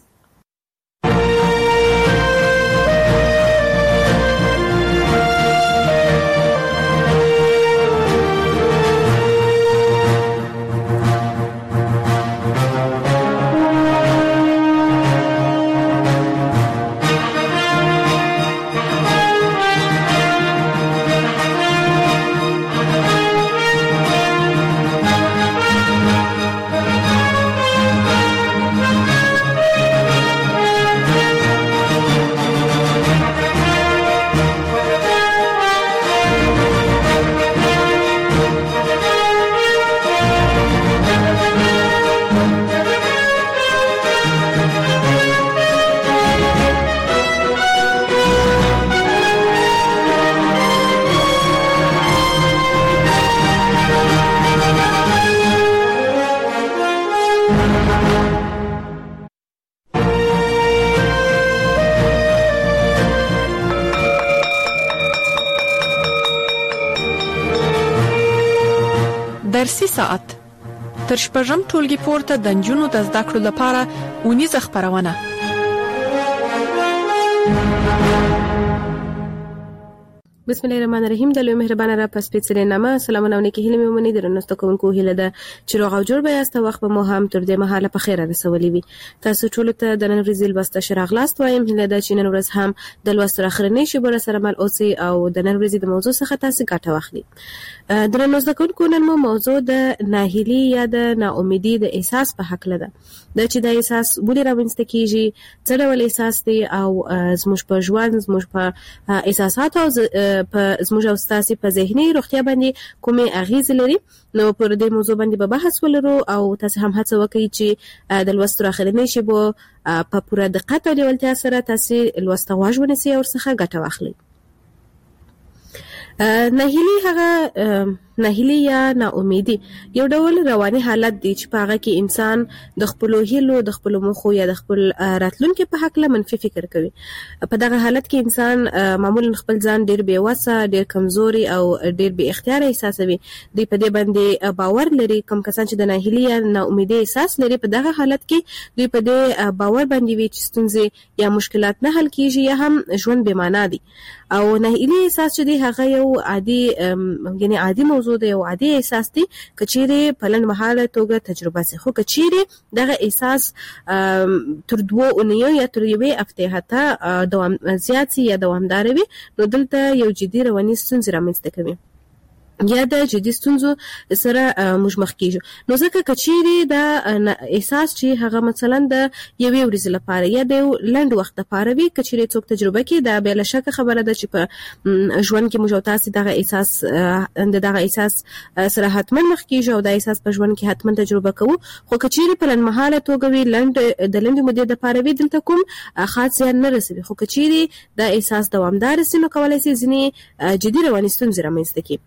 درسي ساعت تر شپږم ټولګي پورته د نجونو د زده کړو لپاره اونیزه خپرونه. بسم الله الرحمن الرحیم. د لوی مهربانه را پس پیڅلې نامه سلامونه او نیکی هیله مې ومني. درنو کوونکو هیله ده چې روغ او جوړ به یاست. وخت به مو هم تر دې مهاله په خیر رسولي وي. تاسو ټول ته د نن ورځې لوست شراغلاست وایم. هیله ده چې نن ورځ هم د لوست اخرنۍ شیبه سره مل اوسئ او د نن ورځې د موضوع څخه تاسو ګټه واخلئ. درنو کوونکو، نن مو موضوع د ناهیلي یا د ناامیدي د احساس په حق لده. د چې د احساس ولې راوځته کیږي، څه ډول احساس دی او زموږ په ژوند، زموږ په احساسات او په زموږ او ستاسو په ذهني روغتیا باندې کومه اغیز لري. نو پر دې موضوع باندې به بحث ولرو او تاسو هم هڅه وکړئ چې د لوست اخرنۍ شیبه په پوره دقت او لیوالتیا سره تاسو لوست غواړئ ونسئ او څخه ګټه واخلئ. ناهیلي یا ناامیدي یو ډول رواني حالت دی چې په هغه کې انسان د خپل هیلو، د خپل موخو یا د خپل راتلونکي په حق له منفي فکر کوي. په دغه حالت کې انسان معمولا خپل ځان ډیر بې وسه، ډیر کمزوري او ډیر بې اختیار احساسوي. دوی په دې باندې باور لري. کوم کسان چې د ناهیلي یا ناامیدي احساس لري، په دغه حالت کې دوی په دې باور باندې وي چې ستونزې یا مشکلات نه حل کیږي یا هم ژوند بې معنا دی. او ناهیلي احساس چې دی هغه یو عادي موضوع دی، یو عادي احساس دی کچېره په لنډمهاله توګه تجربه سي. خو کچېره دغه احساس تر 2 اونیو یا تر 1 هفته حتی دوام زیات سي یا دوامدار وي، نو دلته یو جدي رواني ستونزې رامنځته کوي یا د جدي ستونزو سره موږ مخ کیږو. نو ځکه کچېره دا احساس چې هغه مثلا د یوې ورځې لپاره یا د لنډ وخت لپاره وي، کچېره څوک تجربه کوي، دا به له شک خبره ده چې په ژوند کې موږ تاسو دغه احساس سره حتما مخ کیږو او دا احساس په ژوند کې حتما تجربه کوو. خو کچېره په لنډمهاله توګه وي، د لنډ مودې لپاره وي، دلته کوم خاص زیان نه رسوي. خو کچېره دا احساس دوامدار سي، نو کولای شي ځینې جدي رواني ستونزې رامنځته کړي.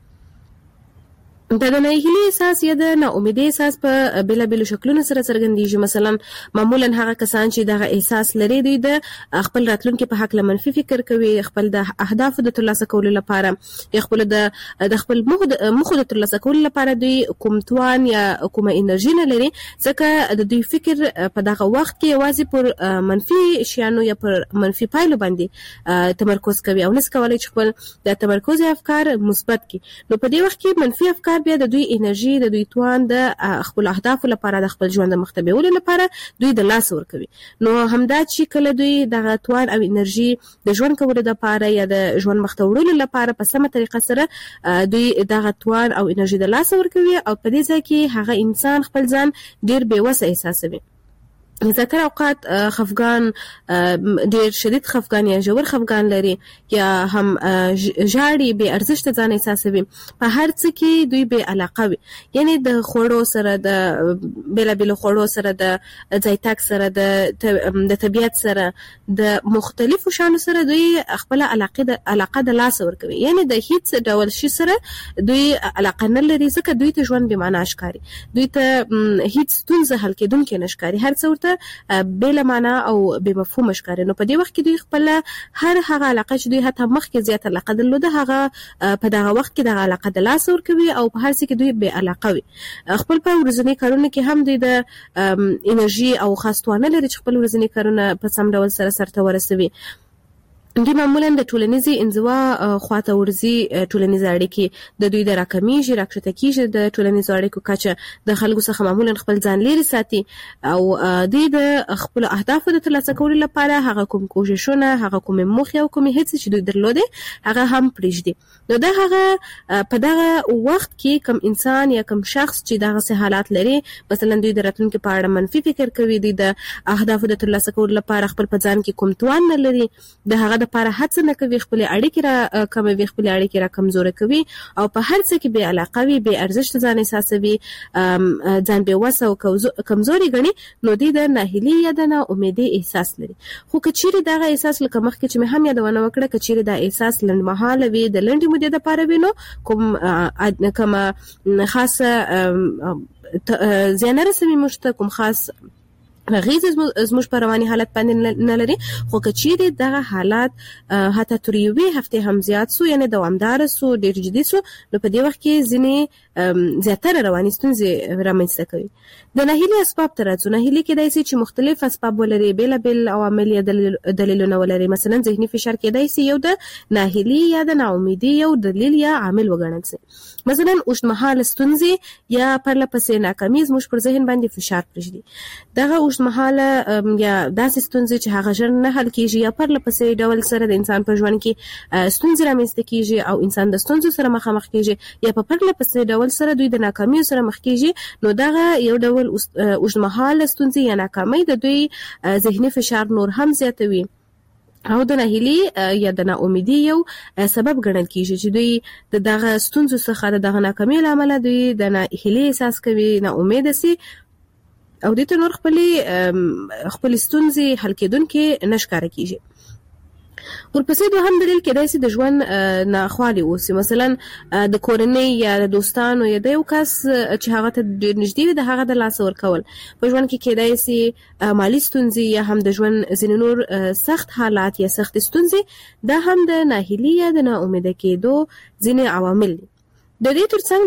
د ناهیلي احساس یا د ناامیدۍ احساس په بیلابیلو شکلونو سره څرګندېږي. مثلا معمولا هغه کسان چې دغه احساس لري، دوی د خپل راتلونکي په حق له منفي فکر کوي، خپل د اهدافو د ترلاسه کولو لپاره یا خپل د خپل موخو د ترلاسه کولو لپاره دوی کوم توان یا کومه انرژي نه لري، ځکه د دوی فکر په دغه وخت کې یوازې پر منفي شیانو یا پر منفي پایلو باندې تمرکز کوي او نس کولای چې خپل د تمرکز افکار مثبت کړي. نو په دې وخت کې منفي افکار بیا د دوی انرژي، د دوی توان د خپل اهدافو لپاره، د خپل ژوند د مختبیولو لپاره دوی د لاس ورکوي. نو همدا چې کله دوی دغه توان او انرژي د ژوند کولو لپاره یا د ژوند مختوړلو لپاره په سمه طریقه سره دوی دغه توان او انرژي د لاس ورکوي او په دې ځای کې هغه انسان خپل ځان ډیر بې وسه احساسوي. زیاتره اوقات خفګان ډېر شدید خفګان یا ژور خفګان لري یا هم ژاړي بې ارزښته ځان احساسوي په هر څه کې دوی بې علاقه وي یعنی د خوړو سره د بېلابېلو خوړو سره د ځای تګ سره د طبیعت سره د مختلفو شیانو سره دوی خپله علاقه د لاسه ورکوي یعنی د هیڅ ډول شي سره دوی علاقه نه لري ځکه دوی ته ژوند بې معنا ښکاري دوی ته هیڅ ستونزه حل کېدونکې نه ښکاري هر څه ورته بېله معنا او بې مفهومه ښکاري نو په دې وخت کې دوی خپله هغه علاقه چې دوی حتی مخکې زیات علاقه درلوده هغه په دغه وخت کې دغه علاقه د لاسه ورکوي او په هر څه کې دوی بې علاقه وي خپل په ورځني کارونو کې هم دوی د انرژي او خاص توانه لري چې خپل ورځني کارونه په سم ډول سرته ورسوي دوی معمولا د ټولنیزې انزوا خواته ورځي ټولنیز اړیکې د دوی د راکمیږي راکښته کیږي د ټولنیزو اړیکو کچه د خلکو څخه معمولا خپل ځان لرې ساتي او دوی د خپل اهدافو د ترلاسه کولو لپاره هغه کوم کوششونه هغه کوم موخې او کوم هڅې چې دوی درلودې هغه هم پرېږدي نو د هغه په دغه وخت کې کوم انسان یا کوم شخص چې دغه حالات لري مثلا دوی د راتلونکي په اړه منفي فکر کوي دوی د اهدافو د ترلاسه کولو لپاره خپل په ځان کې کوم توان نه لري د هغه د لپاره هڅه نه کوي خپل اړیکې را کموي خپل اړیکې را کمزورې کوي او په هر څه کې بې علاقه وي بې ارزښت ځان احساسوي ځان بې وسه او کمزوري ګڼي نو دوی د ناهیلي یا د ناامیدۍ احساس لري خو که چیرې دغه احساس لکه مخکې چې مې هم یادونه وکړه که چیرې دا احساس لنډمهاله وي د لنډې مودې دپاره وي نو کومه خاصه زیان رسوي موږ ته کوم خاص غیز زموږ په رواني حالت باندې نه لري خو که چیرې دغه حالات حتی تر یوې هفتې هم زیات سو یعنې دوامداره سو ډېر جدي سو نو په دې وخت کې ځینې زیاتره رواني ستونزې رامنځته کوي د ناهیلۍ اسباب ته راځو ناهیلي کېدای سي چې مختلف اسباب ولري بېلابېل عوامل یا دلیلونه ولري مثلا ذهني فشار کېدای سي یو د ناهیلي یا د ناامیدۍ یو دلیل یا عامل وګڼل سي مثلا اوږدمهاله ستونزې یا پرله پسې ناکامي زموږ پر ذهن باندې فشار پرېږدي دغه اوږدمهاله یا داسې ستونزې چې هغه ژر نه حل کېږي یا پرله پسې ډول سره د انسان په ژوند کې ستونزې رامنځته کېږي او انسان د ستونزو سره مخامخ کېږي یا په پرله پسې ډول سره دوی د ناکامیو سره مخ کېږي نو دغه یو ډول اوږدمهاله ستونزې یا ناکامۍ د دوی ذهني فشار نور هم زیاتوي او د ناهیلي یا د ناامیدۍ یو سبب ګڼل کېږي چې دوی د دغه ستونزو څخه د دغه ناکامۍ له امله دوی د ناهیلۍ احساس کوي ناامیده سي او دوی ته نور خپلې ستونزې حل کېدونکې نه ښکاره کېږي ورپسې دوهم دلیل کېدای سي د ژوند ناخوالې اوسي مثلا د کورنۍ یا د دوستانو یا د یو کس چې هغه ته ډېر نږدې وي د هغه د لاسه ورکول په ژوند کې کېدای سي مالي ستونزې یا هم د ژوند ځینې نور سخت حالات یا سختې ستونزې دا هم د ناهیلي یا د ناامیده کېدو ځینې عوامل دي د دې ترڅنګ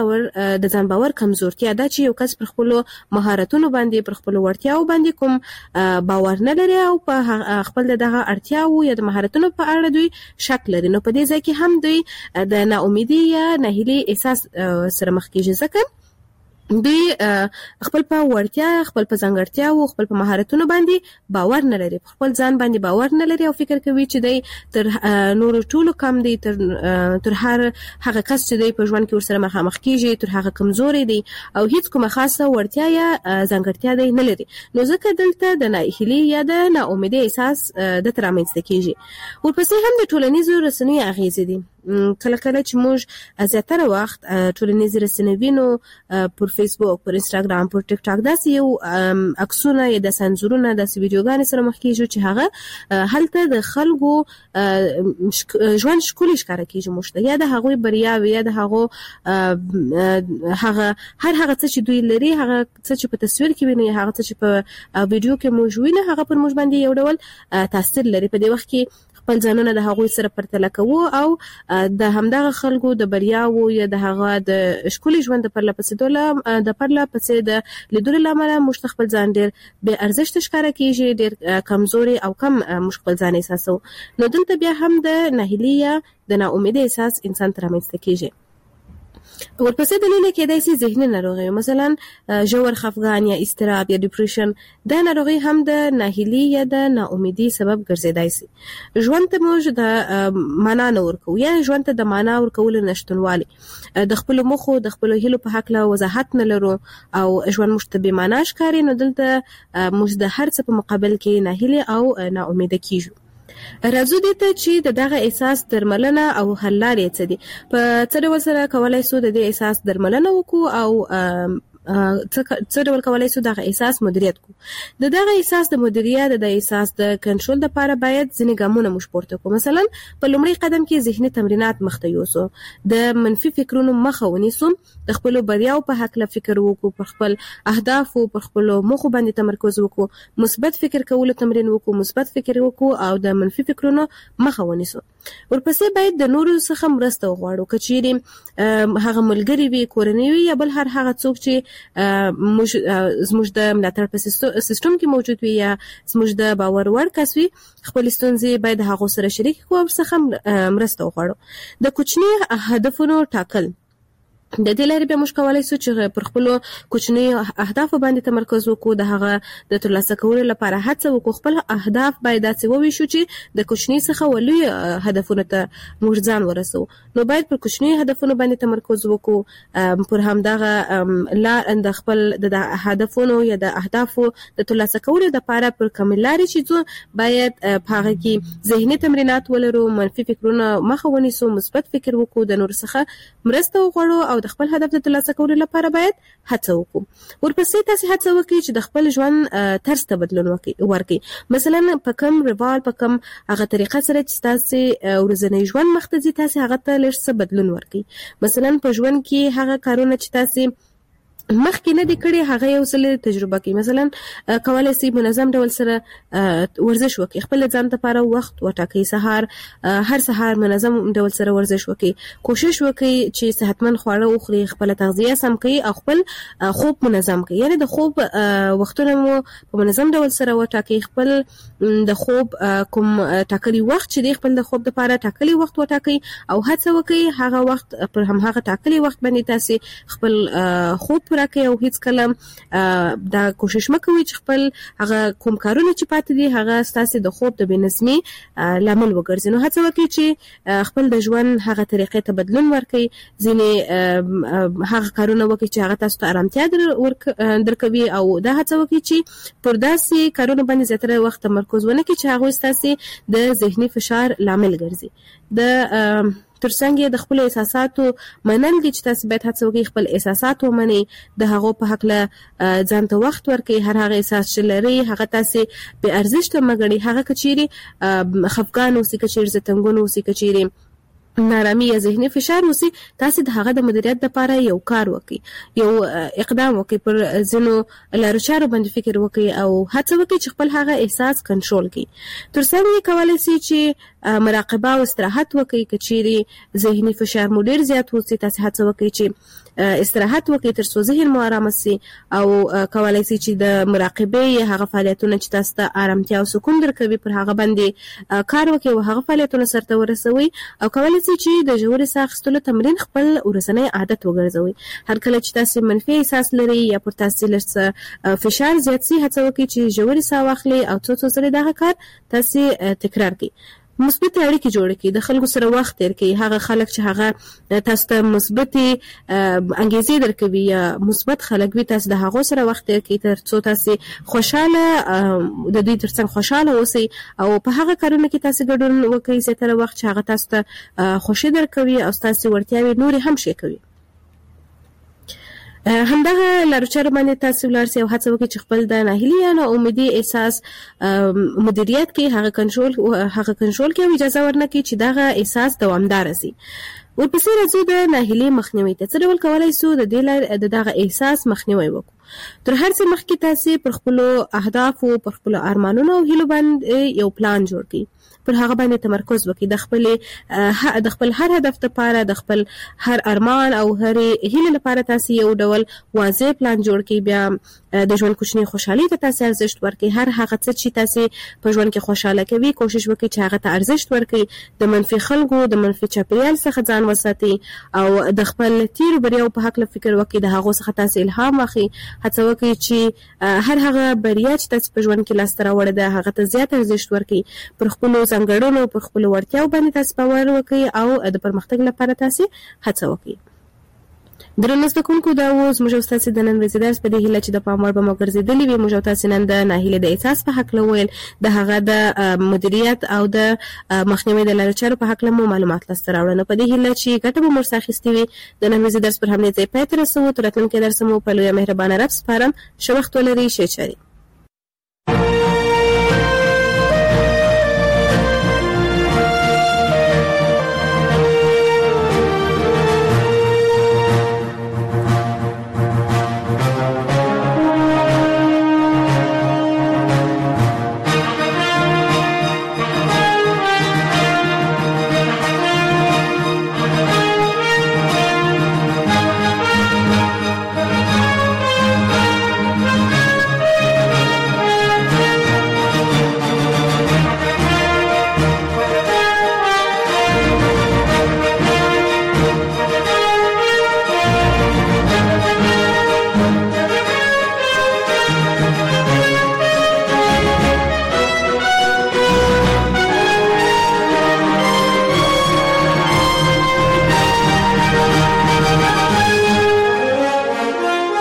د ځان باور کمزورتیا دا چې یو کس پر خپلو مهارتونو باندې پر خپلو وړتیاو باندې کوم باور نه لري او په خپل دغه اړتیاو یا د مهارتونو په اړه دوی شک لري نو په دې ځای کې هم دوی د ناامیدۍ یا ناهیلۍ احساس سره مخ کېږي ځکه دوی خپل په وړتیا خپل په ځانګړتیا او خپل په مهارتونو باندې باور نه لري خپل ځان باندې باور نه لري او فکر کوي چې دوی تر نور ټولو کم دي تر هر هغه کس چې دوی په ژوند کې ورسره مخامخ کېږي تر هغه کمزوري دي او هیڅ کومه خاصه وړتیا یا ځانګړتیا دوی نه لري نو ځکه دلته د ناهیلۍ یا د ناامیدۍ احساس د رامنځته کېږي ورپسې هم د ټولنیزو رسنیو اغېزې دي کله کله چې موږ زیاتره وخت ټولنیزې رسنۍ وینو پر فیسبوک پر انستاګرام پر ټیک ټاک داسې یو عکسونه یا د سنزورونه داسې ویډیوګانې سره مخ کېږو چې هغه هلته د خلکو ژوند ښکلي ښکاره کېږي موږ ته یا د هغوی بریاوې یا د هغو هغه څه چې دوی لري هغه څه چې په تصویر کې وینو یا هغه څه چې په ویډیو کې موږ وینو هغه پر موږ باندې یو ډول تاثیر لري په دې وخت کې خپل ځانونه د هغوی سره پرتله کوو او د همدغه خلکو د بریاوو یا د هغه د ښکلي ژوند د پرله پسې د لیدلو له امله موږ خپل ځان ډېر بې ارزښته ښکاره کېږي ډېر کمزوري او کم موږ خپل ځان احساسوو نو دلته بیا هم د ناهیلۍ یا د ناامیدۍ احساس انسان ته رامنځته کېږي ورپسې دلیل کېدای شي ذهني ناروغي، مثلا ژور خفګان یا اضطراب یا ډیپریشن. دا ناروغي هم د ناهیلي یا د ناامیدي سبب ګرځیدای شي. ژوند ته موږ د معنا نه ورکو یا ژوند ته د معنا ورکولو نشتونوالي، د خپل مخو د خپل هیلو په حق له وضاحت نه لرو او ژوند موږ ته بې معنا ښکاري، نو دلته موږ د هر څه په مقابل کې ناهیلي او ناامیده کیږو. راځو دې ته چې دغه احساس درملنه او حل لارې څه دي. په څه ډول سره کولای شو د دې احساس درملنه وکړو او څه ډول کولای شو دغه احساس مدیریت کو. دغه احساس د مدیریت د احساس د کنټرول لپاره باید ځینې ګامونه موږ پورته کړو. مثلا په لومړي قدم کې ذهني تمرینات مخته یوسو، د منفي فکرونو مخه ونیسو، د خپل بریاو په حق له فکر وکړو، پر خپل اهدافو پر خپل موخو باندې تمرکز وکړو، مثبت فکر کولو تمرین وکړو، مثبت فکر وکړو او د منفي فکرونو مخه ونیسو. ورپسې باید د نورو څخه مرسته وغواړو، کچېرې هغه ملګری وي، کورنۍ وي یا بل هر هغه څوک چې زموږ د ملاتړ په سیستم کې موجود وي یا زموږ د باور وړ کس وي. خپل ستونزې باید هغه سره شریک کړو او څخه مرسته وغواړو. د کوچني هدفونو ټاکل، د دې لارې به موږ کولای شو چې پر خپل کوچني اهدافو باندې تمرکز وکړو، د هغه د ترلاسه کولو لپاره هڅه وکړو. خپل اهداف باید داسې وویشو چې د کوچني څخه ولوی هدفونو ته موږ ځان ورسو. نو باید پر کوچني هدفونو باندې تمرکز وکړو، پر همدغه د خپل د هدفونو یا د اهدافو د ترلاسه کولو لپاره پر کوم لارې چې باید په هغه کې ذهني تمرینات ولرو، منفي فکرونه مخه ونیسو، مثبت فکر وکړو، د نور څخه مرسته وغواړو او د خپل هدف د ترلاسه کولو لپاره باید هڅه وکړو. ورپسې تاسو هڅه وکړئ چې د خپل ژوند طرز ته بدلون ورکړئ. مثلا په کوم روال، په کوم هغه طریقه سره چې تاسو ورځنی ژوند مخته ځي، تاسو هغه ته لږ څه بدلون ورکړئ. مثلا په ژوند کې هغه کارونه چې تاسو مخکې نه دي کړی هغه یو څه تجربه کړئ. مثلا کولای شئ منظم ډول سره ورزش وکړئ، خپل ځان لپاره وخت وټاکئ، هر سهار منظم ډول سره ورزش وکړئ، کوشش وکړئ چې صحتمند خواړه وخورئ، خپل تغذیه سم کړئ او خپل خوب منظم کړئ. یعنی د خوب وختونه مو په منظم ډول سره وټاکئ، خپل د خوب کوم ټاکلي وخت چې د خپل د خوب لپاره ټاکلي وخت وټاکئ او هڅه وکړئ هغه وخت پر هغه ټاکلي وخت باندې تاسو خپل خوب راکې او هیڅ کله دا کوشش مکوئ چې خپل هغه کوم کارونه چې پاتې دي هغه ستاسو د خوب د بېنظمي لامل وګرځي. نو هڅه وکړئ چې خپل د ژوند هغه طریقې ته بدلون ورکړئ، ځینې هغه کارونه وکړئ چې هغه تاسو ته ارامتیا درکوي او دا هڅه وکړئ چې پر داسې کارونه باندې زیاتره وخت تمرکز ونه کړئ چې هغه ستاسو د ذهني فشار لامل ګرځي. د ترڅنګ د خپل احساساتو منل دي چې تاسو باید هڅه وکړئ خپل احساسات ومنئ، د هغو په حق له ځان ته وخت ورکړئ. هر هغه احساس چې لرئ هغه تاسو بې ارزښته مه ګڼئ، هغه که چیرې خفګان اوسي، که چیرې زتنګون اوسي، که چیرې نارامي یا ذهني فشار اوسي، تاسو د هغه د مدیریت لپاره یو کار وکړئ، یو اقدام وکړئ، پر ځینو لارو چارو باندې فکر وکړئ او هڅه وکړئ چې خپل هغه احساس کنټرول کړئ. ترڅنګ کولای شئ چې مراقبه او استراحت وکړئ. که چیرې ذهني فشار مو ډیر زیات اوسي، تاسو هڅه وکړئ چې استراحت وکړئ تر څو ذهن مو آرام شي او کولای شئ چې د مراقبه هغه فعالیتونه چې تاسو ته آرامتیا او سکون درکوي پر هغه باندې کار وکړئ او هغه فعالیتونه سرته ورسوي او کولای شئ چې د ژورې ساه اخیستلو تمرین خپل ورځنی عادت وګرځوئ. هر کله چې تاسو منفي احساس لرئ یا پر تاسو لږ فشار زیات شي، هڅه وکړئ چې ژورې ساه واخلئ او څو ځله دغه کار تاسو تکرار کړئ. مثبت اړیکې جوړ کړئ، د خلکو سره وخت تیر کړئ، هغه خلک چې هغه تاسو ته مثبت انګیزې درکوي یا مثبت خلک وي، تاسو د هغو سره وخت تیر کړئ تر څو تاسو خوشاله د دوی ترڅنګ خوشاله اوسئ او په هغه کارونه کې تاسو ګډون وکړئ زیاتره وخت چې هغه تاسو ته خوشي درکوي او تاسو وړتیاوې نورې هم ښې کوي. همدغه لارو چارو باندې تاسو ولاړ سئ او هڅه وکړئ چې خپل د ناهیلي یا ناامیدي احساس مدیریت کې هغه کنټرول کې اجازه ورنکړئ چې دغه احساس دوامدار شي. ورپسې راځو د ناهیلي مخنیوي ته. څه ډول کولای شو د دغه احساس مخنیوي وکړو؟ تر هر څه مخکې تاسو پر خپل اهداف او پر خپل ارمانونو او هیلو باندې یو پلان جوړ کړئ، پر هغه باندې تمرکز وکړئ، د خپل هر هدف لپاره، د خپل هر ارمان او هر هیله لپاره تاسو یو ډول واضح پلان جوړ کړئ. بیا د ژوند کوچنی خوشحالي ته تاسو ارزښت ورکړئ. هر هغه څه چې تاسو په ژوند کې خوشاله کوي کوشش وکړئ چې هغه ته ارزښت ورکړئ. د منفي خلکو، د منفي چاپیریال څخه ځان وساتئ او د خپل تیر بریاو په حق فکر وکړئ. د هغه څخه تاسو الهام واخلئ. هڅه وکړئ چې هر هغه بریا چې تاسو په ژوند کې لاسته راوړئ ده هغه ته زیات ارزښت ورکړئ. پر خپل ځانګړنو، پر خپل وړتیاو باندې تاسو باور وکړئ او د پرمختګ لپاره تاسو هڅه وکړئ. درنو زده کوونکو، دا و زموږ او ستاسو د نن ورځې درس. په دې هیله چې د پام وړ به مو ګرځېدلي وي. موږ او تاسو نن د ناهیلۍ د احساس په هکله ویل، د هغه د مدیریت او د مخنیوي د لارو چارو په هکله مو معلومات لاسته راوړل. په دې هیله چې ګټه به مو ورڅخه اخیستې وي. د نن ورځې درس پر همدې ځای پای ته رسوو. تر راتلونکي درس مو په لویه مهربانه رب سپارم. ښه وخت ولرئ. ښه چارې.